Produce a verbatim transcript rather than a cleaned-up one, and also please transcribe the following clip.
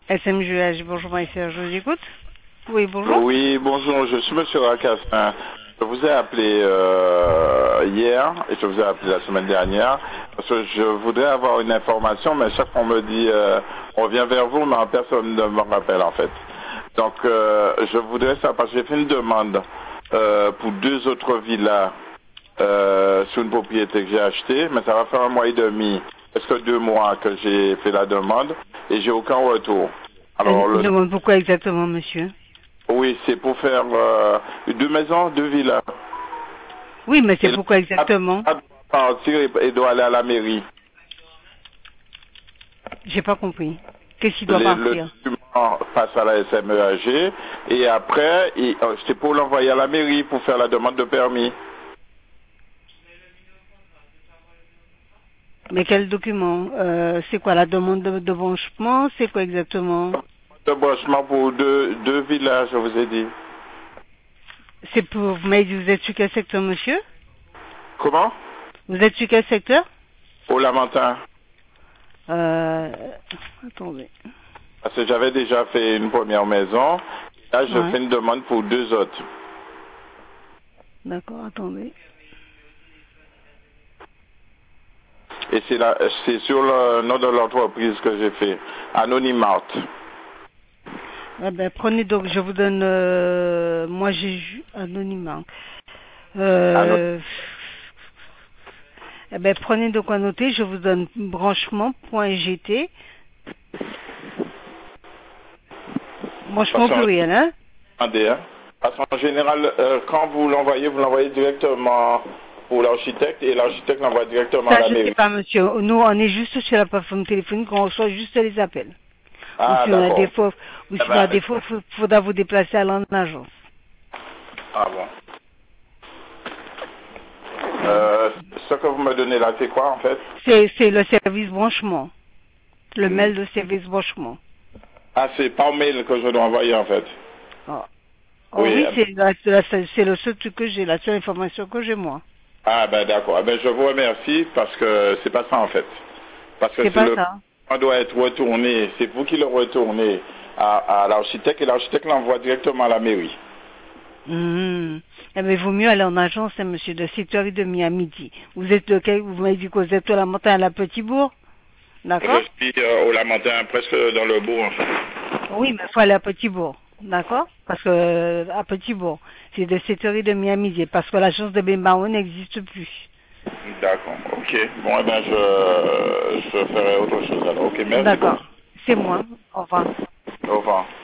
S M G H, bonjour Maïssa, je vous écoute. Oui, bonjour. Oui, bonjour, je suis Monsieur Racassin. Je vous ai appelé euh, hier et je vous ai appelé la semaine dernière parce que je voudrais avoir une information, mais chaque fois on me dit euh, on vient vers vous, mais personne ne me rappelle en fait. Donc euh, je voudrais savoir, parce que j'ai fait une demande euh, pour deux autres villas euh, sur une propriété que j'ai achetée, mais ça va faire un mois et demi, presque deux mois que j'ai fait la demande et j'ai aucun retour. Euh, Alors Une le demande pourquoi exactement, monsieur? Oui, c'est pour faire euh, deux maisons, deux villas. Oui, mais Et c'est là, pourquoi exactement? doit partir et et doit aller à la mairie. J'ai pas compris. Qu'est-ce qui doit Les- le partir? document passe à la S M E A G et après, il- euh, c'est pour l'envoyer à la mairie pour faire la demande de permis. Mais quel document? Euh, c'est quoi la demande de, de branchement? C'est quoi exactement? De branchement pour deux, deux villas, je vous ai dit. C'est pour, vous m'avez dit, vous êtes sur quel secteur, monsieur? Comment? Vous êtes sur quel secteur? Au Lamentin. Euh, attendez. Parce que j'avais déjà fait une première maison. Là, je Ouais. fais une demande pour deux autres. D'accord, attendez. Et c'est là, c'est sur le nom de l'entreprise que j'ai fait. Anonymart. Eh ben, prenez donc, je vous donne, euh, moi j'ai ju- anonymat. Euh, eh ben, prenez donc à noter, je vous donne branchement.gt, branchement Anonymat. pluriel, hein? Attendez, hein. Parce qu'en général, euh, quand vous l'envoyez, vous l'envoyez directement pour l'architecte et l'architecte l'envoie directement à Ça, la je sais mairie. pas, monsieur. Nous, on est juste sur la plateforme téléphonique, on reçoit juste les appels. Ou Ah, si on a des d'accord. fois, ou Eh si on a ben, des fois, il faudra vous déplacer à l'agence. ah bon. Euh, ce que vous me donnez là, c'est quoi en fait? C'est, c'est le service branchement. Le Hmm. mail de service branchement. Ah, c'est par mail que je dois envoyer en fait. Oh, oh Oui. oui, euh, c'est, la- la- c'est le seul truc que j'ai, la seule information que j'ai, moi. Ah ben d'accord. Eh ben, je vous remercie parce que c'est pas ça en fait. Parce que C'est c'est pas le ça. on doit être retourné, c'est vous qui le retournez à, à l'architecte et l'architecte l'envoie directement à la mairie. Mhm. Eh bien, il vaut mieux aller en agence, hein, monsieur, de sept heures trente à midi. Vous êtes de quel, vous m'avez dit que vous êtes à la montagne à la Petit Bourg? D'accord? Je suis euh, au Lamentin, presque dans le bourg en fait. Oui, mais il faut aller à Petit Bourg. D'accord? Parce que, euh, à Petit Bourg, c'est de sept heures trente à midi, parce que l'agence de Bémao n'existe plus. D'accord, ok. Bon, eh ben, je, je ferai autre chose alors. Ok, merci beaucoup. D'accord. C'est moi. Au revoir. Au revoir.